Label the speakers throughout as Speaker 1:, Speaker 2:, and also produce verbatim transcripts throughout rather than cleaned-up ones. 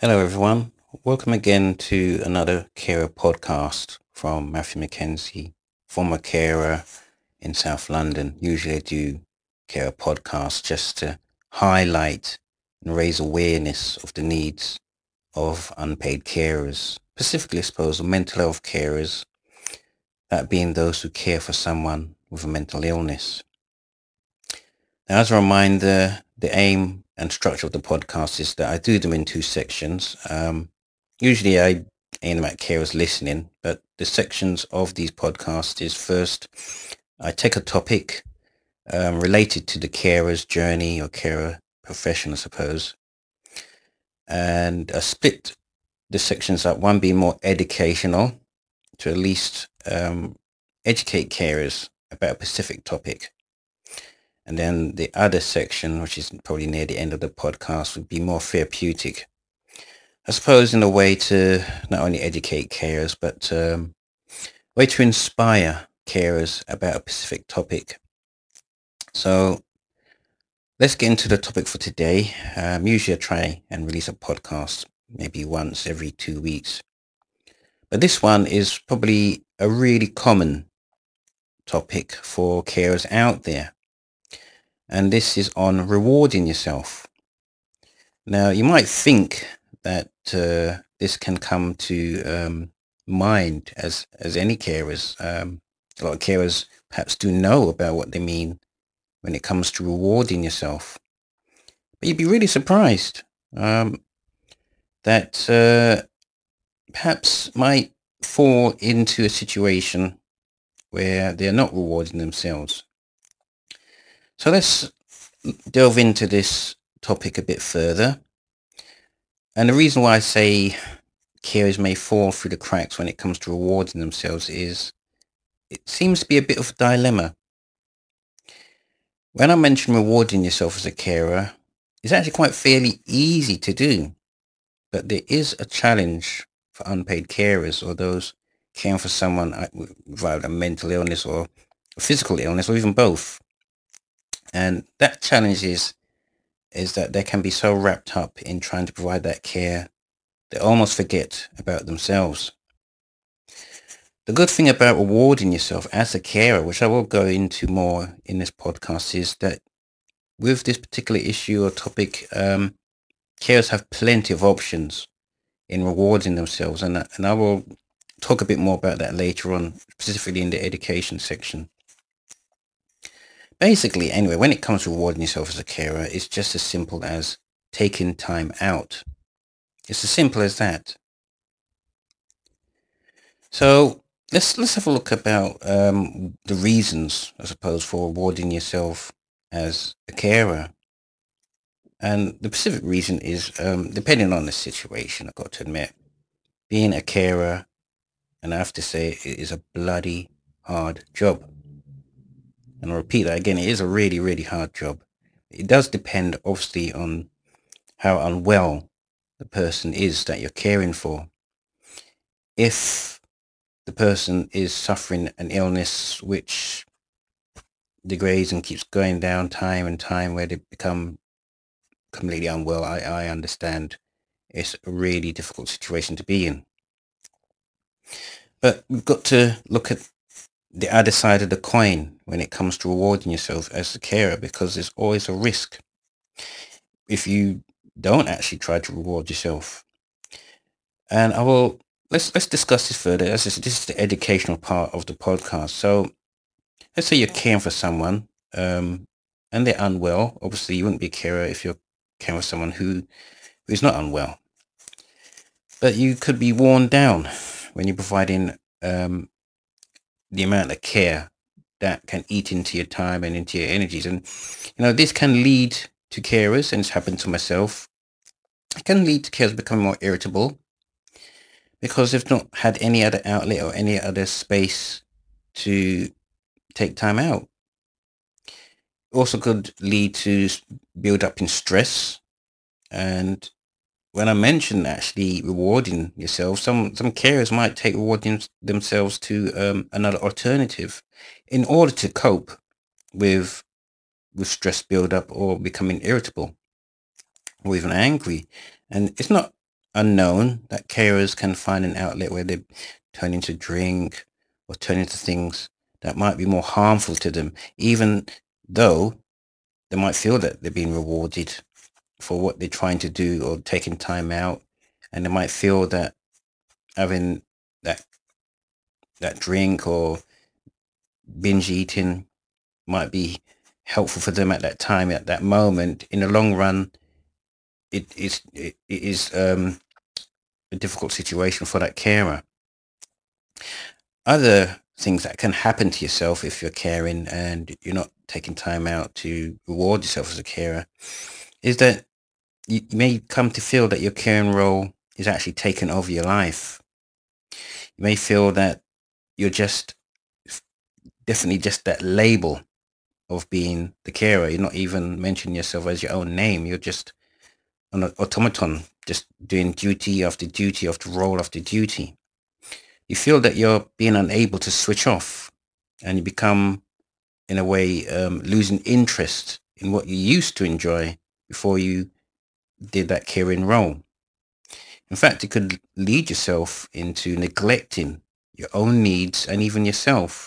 Speaker 1: Hello, everyone. Welcome again to another carer podcast from Matthew Mackenzie, former carer in South London. Usually I do carer podcasts just to highlight and raise awareness of the needs of unpaid carers, specifically, I suppose, mental health carers, that being those who care for someone with a mental illness. Now, as a reminder, the aim and structure of the podcast is that I do them in two sections. Um, usually I aim at carers listening, but the sections of these podcasts is first, I take a topic um, related to the carer's journey or carer profession, I suppose, and I split the sections up, one being more educational to at least um, educate carers about a specific topic. And then the other section, which is probably near the end of the podcast, would be more therapeutic. I suppose in a way to not only educate carers, but um, a way to inspire carers about a specific topic. So let's get into the topic for today. Um, usually I try and release a podcast maybe once every two weeks. But this one is probably a really common topic for carers out there. And this is on rewarding yourself. Now, you might think that uh, this can come to um, mind as, as any carers. Um, a lot of carers perhaps do know about what they mean when it comes to rewarding yourself. But you'd be really surprised um, that uh, perhaps might fall into a situation where they're not rewarding themselves. So let's delve into this topic a bit further. And the reason why I say carers may fall through the cracks when it comes to rewarding themselves is it seems to be a bit of a dilemma. When I mention rewarding yourself as a carer, it's actually quite fairly easy to do, but there is a challenge for unpaid carers or those caring for someone with either a mental illness or a physical illness or even both. And that challenge is, is that they can be so wrapped up in trying to provide that care, they almost forget about themselves. The good thing about rewarding yourself as a carer, which I will go into more in this podcast, is that with this particular issue or topic, um, carers have plenty of options in rewarding themselves. And, and I will talk a bit more about that later on, specifically in the education section. Basically, anyway, when it comes to rewarding yourself as a carer, it's just as simple as taking time out. It's as simple as that. So let's let's have a look about um, the reasons, I suppose, for rewarding yourself as a carer. And the specific reason is, um, depending on the situation, I've got to admit, being a carer, and I have to say, it is a bloody hard job. And I'll repeat that again, it is a really, really hard job. It does depend, obviously, on how unwell the person is that you're caring for. If the person is suffering an illness which degrades and keeps going down time and time where they become completely unwell, I, I understand it's a really difficult situation to be in. But we've got to look at the other side of the coin when it comes to rewarding yourself as a carer, because there's always a risk if you don't actually try to reward yourself. And I will let's let's discuss this further. As this, this is the educational part of the podcast. So let's say you're caring for someone um, and they're unwell. Obviously, you wouldn't be a carer if you're caring for someone who who's not unwell. But you could be worn down when you're providing um, the amount of care that can eat into your time and into your energies. And, you know, this can lead to carers, and it's happened to myself, it can lead to carers becoming more irritable because they've not had any other outlet or any other space to take time out. Also could lead to build up in stress. And when I mention actually rewarding yourself, some some carers might take rewarding themselves to um, another alternative in order to cope with with stress build up or becoming irritable or even angry. And it's not unknown that carers can find an outlet where they turn into drink or turn into things that might be more harmful to them, even though they might feel that they're being rewarded for what they're trying to do or taking time out, and they might feel that having that that drink or binge eating might be helpful for them at that time, at that moment. In the long run, it is it, it is um, a difficult situation for that carer. Other things that can happen to yourself if you're caring and you're not taking time out to reward yourself as a carer is that you may come to feel that your caring role is actually taking over your life. You may feel that you're just definitely just that label of being the carer. You're not even mentioning yourself as your own name. You're just an automaton, just doing duty after duty after role after duty. You feel that you're being unable to switch off, and you become, in a way, um, losing interest in what you used to enjoy before you did that caring role. In fact, it could lead yourself into neglecting your own needs and even yourself.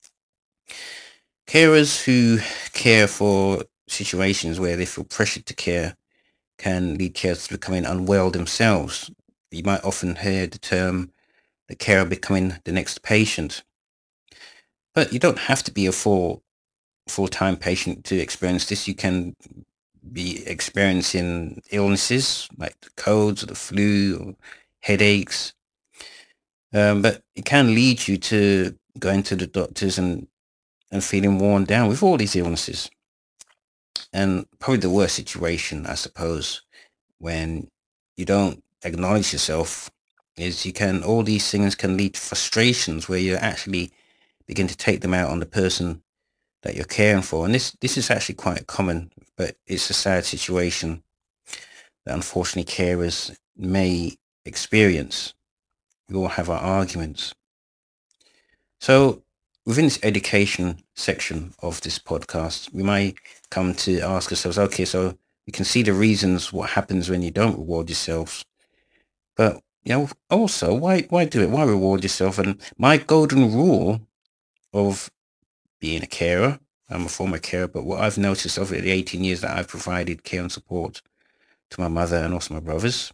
Speaker 1: Carers who care for situations where they feel pressured to care can lead carers to becoming unwell themselves. You might often hear the term the carer becoming the next patient. But you don't have to be a full full-time patient to experience this. You can be experiencing illnesses like the colds or the flu or headaches. Um, but it can lead you to going to the doctors and, and feeling worn down with all these illnesses. And probably the worst situation, I suppose, when you don't acknowledge yourself is you can, all these things can lead to frustrations where you actually begin to take them out on the person that you're caring for. And this, this is actually quite common, but it's a sad situation that unfortunately carers may experience. We all have our arguments. So within this education section of this podcast, we might come to ask ourselves, okay, so you can see the reasons what happens when you don't reward yourselves. But you know, also, why why do it? Why reward yourself? And my golden rule of being a carer, I'm a former carer, but what I've noticed over the eighteen years that I've provided care and support to my mother and also my brothers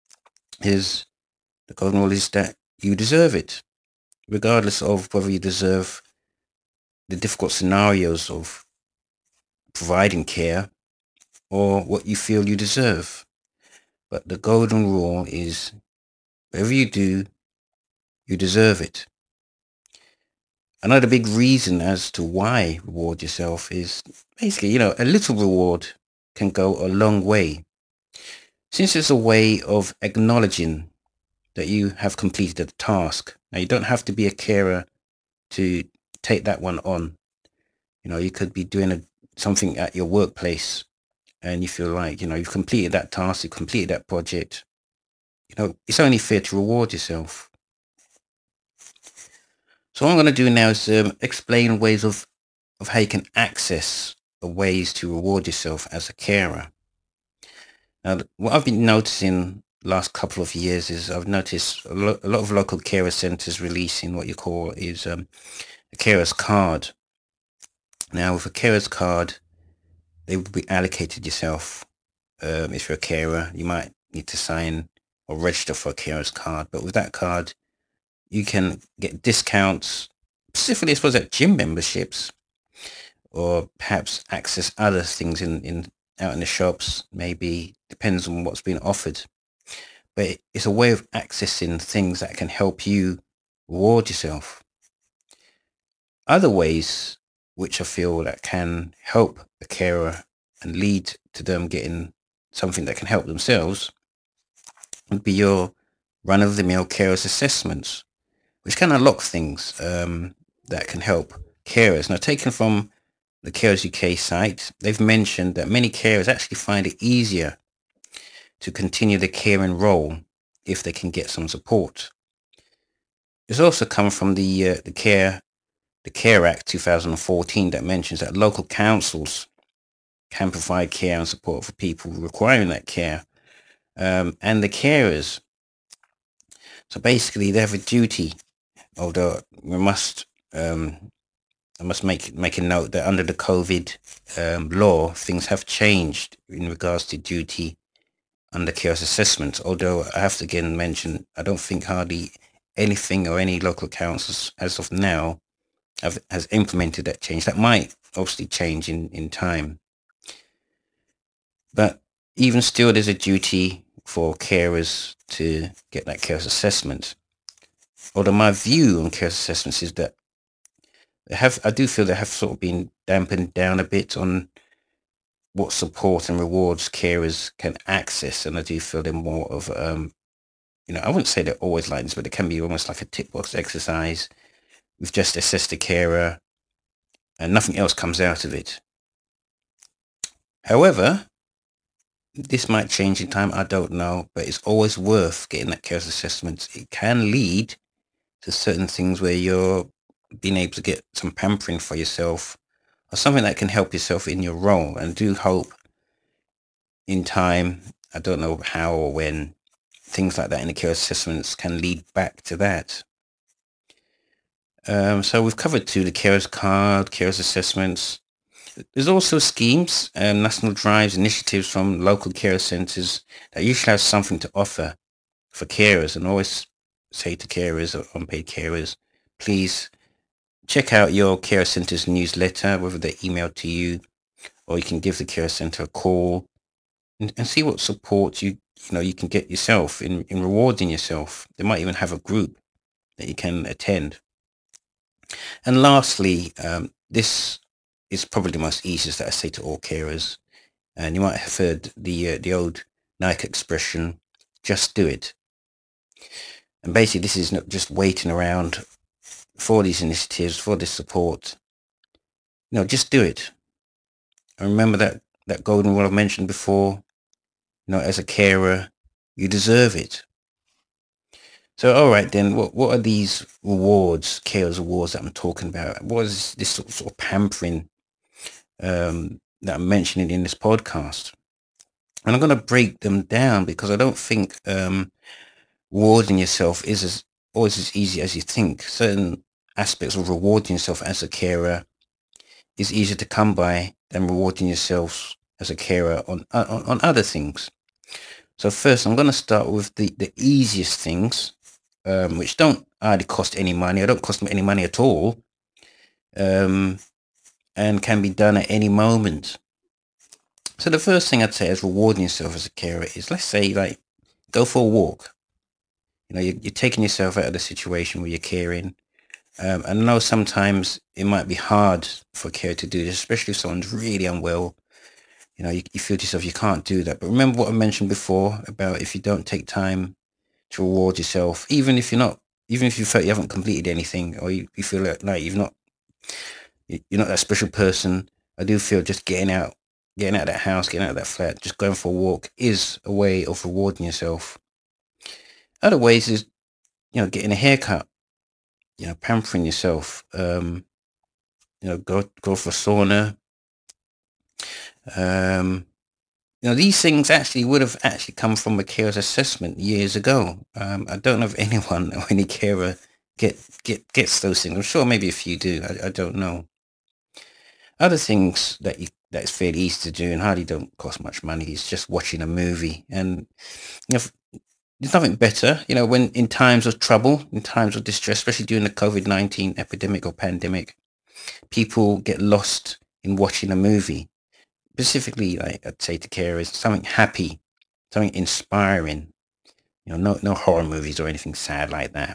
Speaker 1: is the golden rule is that you deserve it, regardless of whether you deserve the difficult scenarios of providing care or what you feel you deserve. But the golden rule is whatever you do, you deserve it. Another big reason as to why reward yourself is basically, you know, a little reward can go a long way. Since it's a way of acknowledging that you have completed a task. Now, you don't have to be a carer to take that one on. You know, you could be doing a, something at your workplace and you feel like, you know, you've completed that task, you've completed that project. You know, it's only fair to reward yourself. So what I'm going to do now is um, explain ways of, of how you can access the ways to reward yourself as a carer. Now, what I've been noticing last couple of years is I've noticed a, lo- a lot of local carer centres releasing what you call is um, a carer's card. Now, with a carer's card, they will be allocated yourself. Um, if you're a carer, you might need to sign or register for a carer's card. But with that card, you can get discounts, specifically, I suppose, at gym memberships, or perhaps access other things in, in out in the shops. Maybe depends on what's being offered. But it's a way of accessing things that can help you reward yourself. Other ways which I feel that can help a carer and lead to them getting something that can help themselves would be your run-of-the-mill carers assessments, which can unlock things um, that can help carers. Now, taken from the Carers U K site, they've mentioned that many carers actually find it easier to continue the caring role if they can get some support. It's also come from the uh, the care the Care Act two thousand fourteen that mentions that local councils can provide care and support for people requiring that care. um, and the carers. So basically, they have a duty. Although we must, um, I must make make a note that under the COVID um, law, things have changed in regards to duty under carers assessment. Although I have to again mention, I don't think hardly anything or any local councils as of now have has implemented that change. That might obviously change in in time, but even still, there's a duty for carers to get that carers assessment. Although my view on carers assessments is that they have, I do feel they have sort of been dampened down a bit on what support and rewards carers can access, and I do feel they're more of, um, you know, I wouldn't say they're always like this, but it can be almost like a tick box exercise. We've just assessed the carer, and nothing else comes out of it. However, this might change in time. I don't know, but it's always worth getting that carers assessment. It can lead to certain things where you're being able to get some pampering for yourself, or something that can help yourself in your role. And I do hope in time, I don't know how or when, things like that in the care assessments can lead back to that. Um, so we've covered two, the carers card, carers assessments. There's also schemes, um, national drives, initiatives from local care centres that usually have something to offer for carers, and always say to carers or unpaid carers, please check out your care centre's newsletter, whether they email to you, or you can give the care centre a call and, and see what support you you know you can get yourself in, in rewarding yourself. They might even have a group that you can attend. And lastly, um, this is probably the most easiest that I say to all carers. And you might have heard the uh, the old Nike expression, just do it. And basically, this is not just waiting around for these initiatives, for this support. No, just do it. And remember that, that golden rule I mentioned before, you know, as a carer, you deserve it. So, all right, then, what, what are these rewards, carers awards that I'm talking about? What is this sort of, sort of pampering um, that I'm mentioning in this podcast? And I'm going to break them down because I don't think um, rewarding yourself is as always as easy as you think. Certain aspects of rewarding yourself as a carer is easier to come by than rewarding yourself as a carer on on, on other things. So first, I'm going to start with the, the easiest things, um, which don't hardly cost any money. I don't cost any money at all, um, and can be done at any moment. So the first thing I'd say is rewarding yourself as a carer is, let's say, like, go for a walk. You know, you're, you're taking yourself out of the situation where you're caring. Um, and I know sometimes it might be hard for a carer to do this, especially if someone's really unwell. You know, you, you feel to yourself you can't do that. But remember what I mentioned before about if you don't take time to reward yourself, even if you're not, even if you felt you haven't completed anything, or you, you feel like, like you've not, you're not that special person. I do feel just getting out, getting out of that house, getting out of that flat, just going for a walk is a way of rewarding yourself. Other ways is, you know, getting a haircut, you know, pampering yourself, um, you know, go go for a sauna. Um, you know, these things actually would have actually come from a carer's assessment years ago. Um, I don't know if anyone or any carer get get gets those things. I'm sure maybe a few do. I, I don't know. Other things that you that is fairly easy to do and hardly don't cost much money is just watching a movie. And you know, there's nothing better, you know, when in times of trouble, in times of distress, especially during the COVID nineteen epidemic or pandemic, people get lost in watching a movie. Specifically, like I'd say to carers, something happy, something inspiring. You know, no no horror movies or anything sad like that.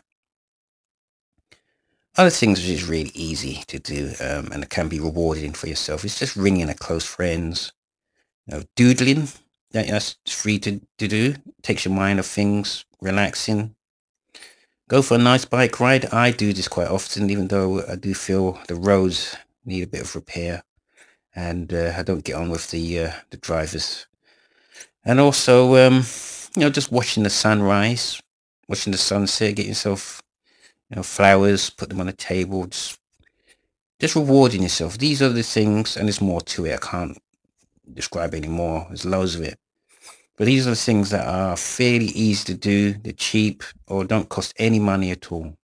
Speaker 1: Other things which is really easy to do, um, and it can be rewarding for yourself, is just ringing a close friends. You know, doodling, that, that's free to, to do. Takes your mind off things, relaxing. Go for a nice bike ride. I do this quite often, even though I do feel the roads need a bit of repair, and uh, I don't get on with the uh, the drivers. And also, um, you know, just watching the sunrise, watching the sunset, get yourself, you know, flowers, put them on a table, just just rewarding yourself. These are the things, and there's more to it. I can't describe any more. There's loads of it. But these are the things that are fairly easy to do, they're cheap, or don't cost any money at all.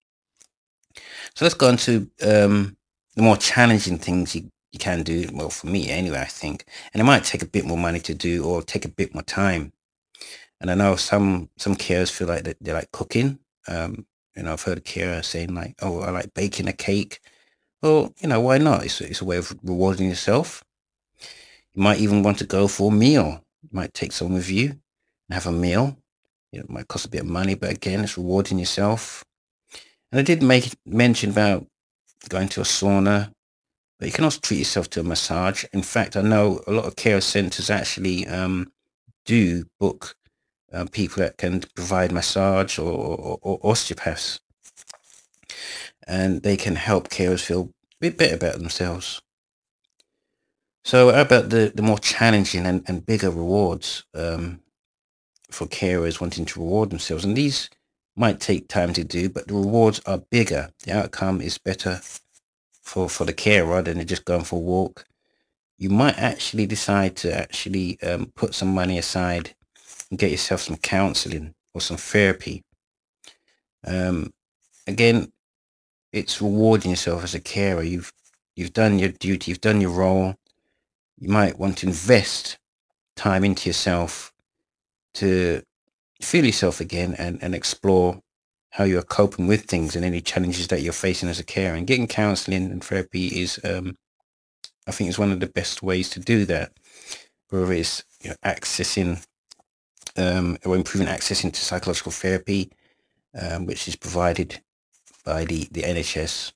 Speaker 1: So let's go on to um, the more challenging things you, you can do. Well, for me anyway, I think. And it might take a bit more money to do or take a bit more time. And I know some some carers feel like that they like cooking. Um, you know, I've heard a carer saying like, "Oh, I like baking a cake." Well, you know, why not? It's it's a way of rewarding yourself. You might even want to go for a meal. You might take someone with you and have a meal. You know, it might cost a bit of money, but again, it's rewarding yourself. And I did make mention about going to a sauna, but you can also treat yourself to a massage. In fact, I know a lot of care centers actually um, do book uh, people that can provide massage or, or, or osteopaths, and they can help carers feel a bit better about themselves. So how about the, the more challenging and, and bigger rewards um, for carers wanting to reward themselves? And these might take time to do, but the rewards are bigger. The outcome is better for, for the carer rather than just going for a walk. You might actually decide to actually um, put some money aside and get yourself some counseling or some therapy. Um, again, it's rewarding yourself as a carer. You've you've done your duty, you've done your role. You might want to invest time into yourself to feel yourself again and, and explore how you're coping with things and any challenges that you're facing as a carer. And getting counseling and therapy is, um, I think, is one of the best ways to do that. Whether it's you know, accessing um, or improving access into psychological therapy, um, which is provided by the, the N H S,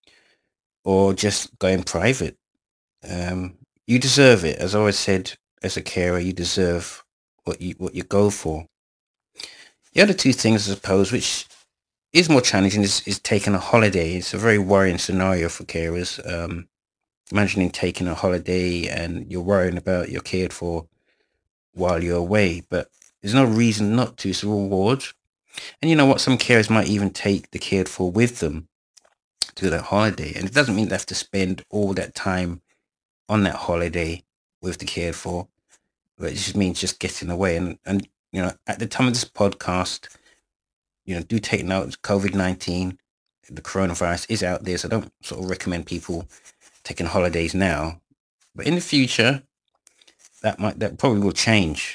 Speaker 1: or just going private. Um, you deserve it. As I always said, as a carer, you deserve what you what you go for. The other two things, I suppose, which is more challenging, is, is taking a holiday. It's a very worrying scenario for carers. Um, imagining taking a holiday and you're worrying about you're cared for while you're away, but there's no reason not to. It's a reward. And you know what? Some carers might even take the cared for with them to that holiday. And it doesn't mean they have to spend all that time on that holiday with the cared for, but it just means just getting away. And, and you know, at the time of this podcast, you know, do take note, COVID nineteen, the coronavirus is out there. So I don't sort of recommend people taking holidays now. But in the future, that might, that probably will change.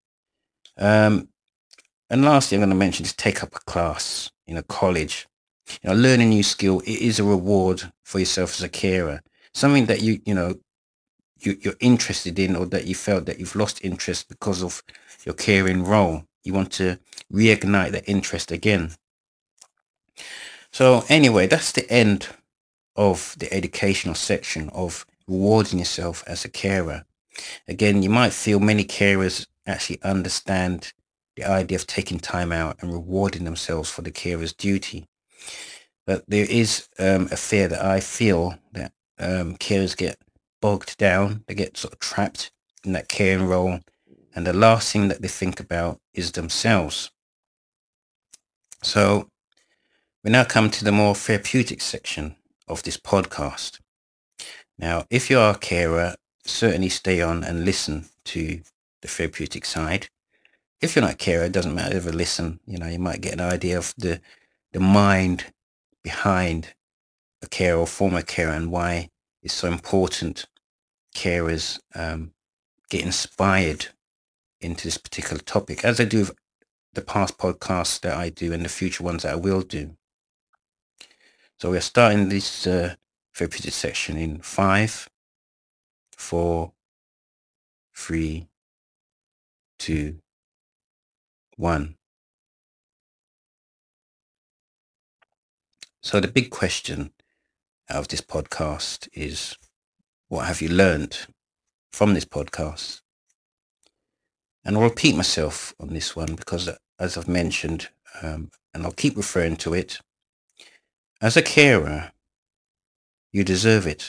Speaker 1: Um, and lastly, I'm going to mention is take up a class, you know, college. You know, learn a new skill. It is a reward for yourself as a carer. Something that you, you know, you, you're interested in, or that you felt that you've lost interest because of your caring role. You want to reignite that interest again. So anyway, that's the end of the educational section of rewarding yourself as a carer. Again, you might feel many carers actually understand the idea of taking time out and rewarding themselves for the carer's duty. But there is um, a fear that I feel that um, carers get bogged down, they get sort of trapped in that caring role, and the last thing that they think about is themselves. So we now come to the more therapeutic section of this podcast. Now, if you are a carer, certainly stay on and listen to the therapeutic side. If you're not a carer, it doesn't matter, ever listen. You know, you might get an idea of the the mind behind a carer or former carer and why it's so important carers um, get inspired into this particular topic, as I do with the past podcasts that I do and the future ones that I will do. So we're starting this uh, therapeutic section in five, four, three, two, one. So the big question out of this podcast is, what have you learned from this podcast? And I'll repeat myself on this one because, as I've mentioned, um, and I'll keep referring to it, as a carer, you deserve it.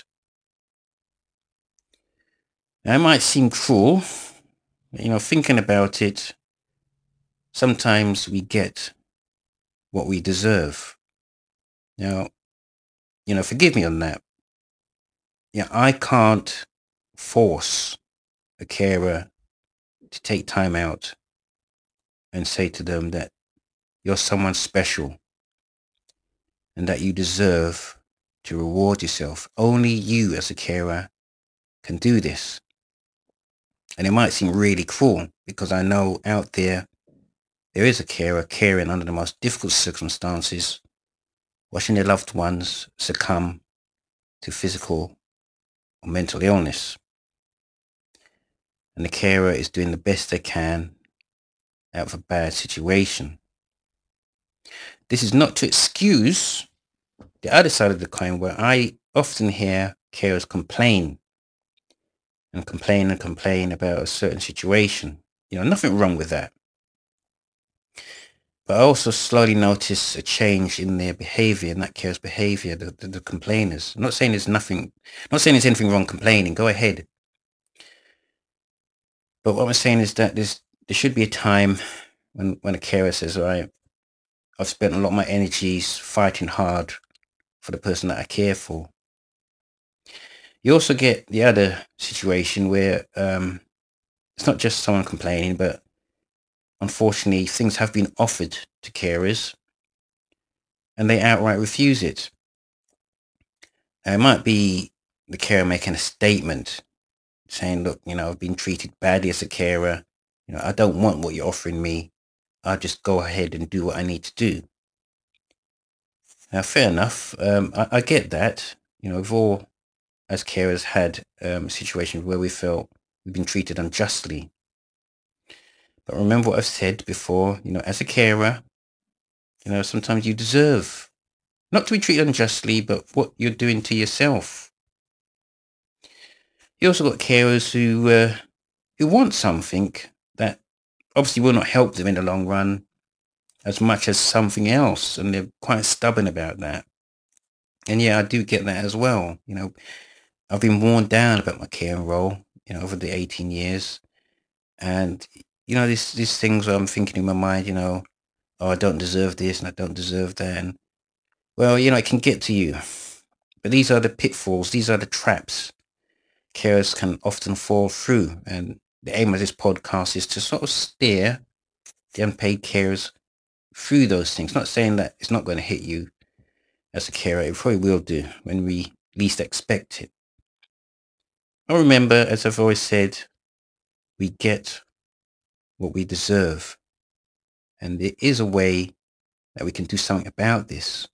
Speaker 1: Now, it might seem cruel, you know, thinking about it, sometimes we get what we deserve. Now, you know, forgive me on that. Yeah, I can't force a carer to take time out and say to them that you're someone special and that you deserve to reward yourself. Only you as a carer can do this. And it might seem really cruel, because I know out there, there is a carer caring under the most difficult circumstances, watching their loved ones succumb to physical or mental illness. And the carer is doing the best they can out of a bad situation. This is not to excuse the other side of the coin, where I often hear carers complain and complain and complain about a certain situation. You know, nothing wrong with that. But I also slowly notice a change in their behavior, in that carer's behavior, the, the, the complainers. I'm not saying there's nothing, I'm not saying there's anything wrong complaining, go ahead. But what I'm saying is that there's, there should be a time when, when a carer says, all right, I've spent a lot of my energies fighting hard for the person that I care for. You also get the other situation where um, it's not just someone complaining, but unfortunately things have been offered to carers and they outright refuse it. Now, it might be the carer making a statement saying, look, you know, I've been treated badly as a carer. You know, I don't want what you're offering me. I'll just go ahead and do what I need to do. Now, fair enough. Um, I, I get that. You know, we've all, as carers, had um, situations where we felt we've been treated unjustly. But remember what I've said before, you know, as a carer, you know, sometimes you deserve not to be treated unjustly, but what you're doing to yourself. You also got carers who uh, who want something that obviously will not help them in the long run as much as something else, and they're quite stubborn about that. And yeah, I do get that as well. You know, I've been worn down about my caring role, you know, over the eighteen years, and you know, these these things where I'm thinking in my mind, you know, oh, I don't deserve this and I don't deserve that, and well, you know, it can get to you. But these are the pitfalls, these are the traps carers can often fall through. And the aim of this podcast is to sort of steer the unpaid carers through those things. Not saying that it's not going to hit you as a carer. It probably will do when we least expect it. I remember, as I've always said, we get what we deserve. And there is a way that we can do something about this.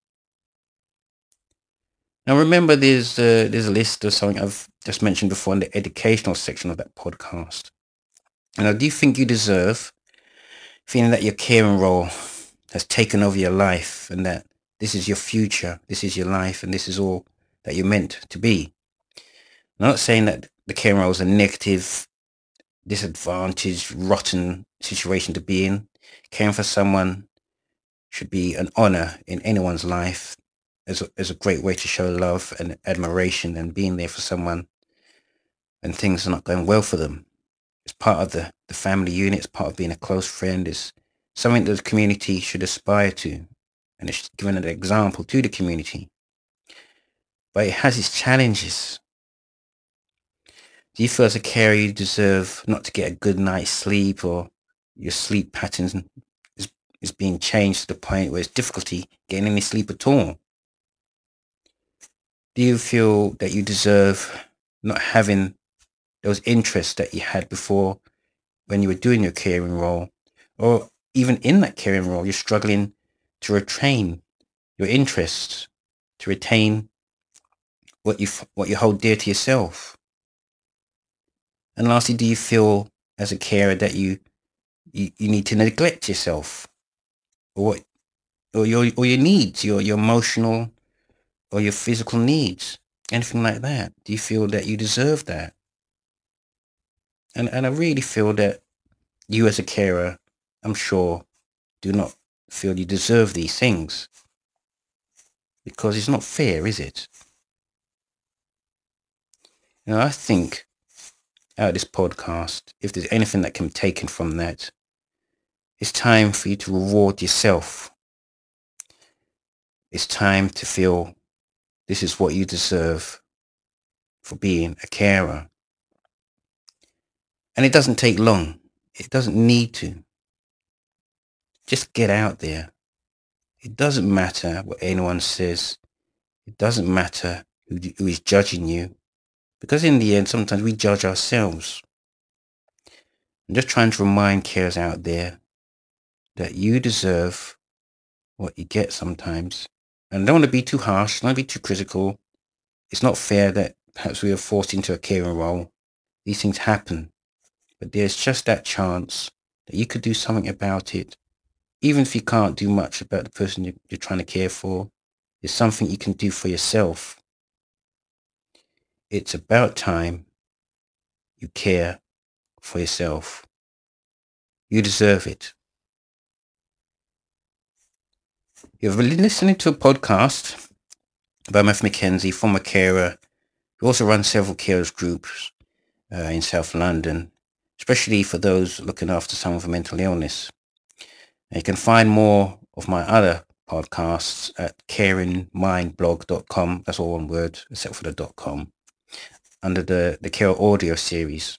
Speaker 1: Now, remember, there's uh, there's a list of something I've just mentioned before in the educational section of that podcast. And I do think you deserve feeling that your caring role has taken over your life and that this is your future, this is your life, and this is all that you're meant to be. I'm not saying that the caring role is a negative, disadvantaged, rotten situation to be in. Caring for someone should be an honor in anyone's life. As a, as a great way to show love and admiration and being there for someone when things are not going well for them. It's part of the, the family unit, it's part of being a close friend, it's something that the community should aspire to, and it's given an example to the community. But it has its challenges. Do you feel as a carer you deserve not to get a good night's sleep, or your sleep patterns is, is being changed to the point where it's difficulty getting any sleep at all? Do you feel that you deserve not having those interests that you had before when you were doing your caring role? Or even in that caring role, you're struggling to retain your interests, to retain what you what you hold dear to yourself? And lastly, do you feel as a carer that you you, you need to neglect yourself, or what, or your or your needs, your your emotional or your physical needs, anything like that? Do you feel that you deserve that? And and I really feel that you as a carer, I'm sure, do not feel you deserve these things, because it's not fair, is it? You know, I think out of this podcast, if there's anything that can be taken from that, it's time for you to reward yourself. It's time to feel this is what you deserve for being a carer. And it doesn't take long. It doesn't need to. Just get out there. It doesn't matter what anyone says. It doesn't matter who, who is judging you. Because in the end, sometimes we judge ourselves. I'm just trying to remind carers out there that you deserve what you get sometimes. And I don't want to be too harsh, don't want to be too critical. It's not fair that perhaps we are forced into a caring role. These things happen. But there's just that chance that you could do something about it. Even if you can't do much about the person you're trying to care for, there's something you can do for yourself. It's about time you care for yourself. You deserve it. You've been listening to a podcast by Matthew Mackenzie, former carer, who also runs several carers groups uh, in South London, especially for those looking after someone with a mental illness. And you can find more of my other podcasts at caring mind blog dot com. That's all one word, except for the .com, under the, the Care Audio series.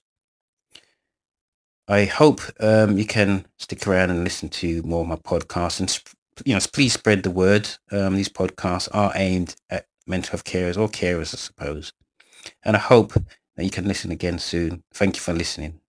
Speaker 1: I hope um, you can stick around and listen to more of my podcasts, and you know, please spread the word. Um, these podcasts are aimed at mental health carers or carers, I suppose. And I hope that you can listen again soon. Thank you for listening.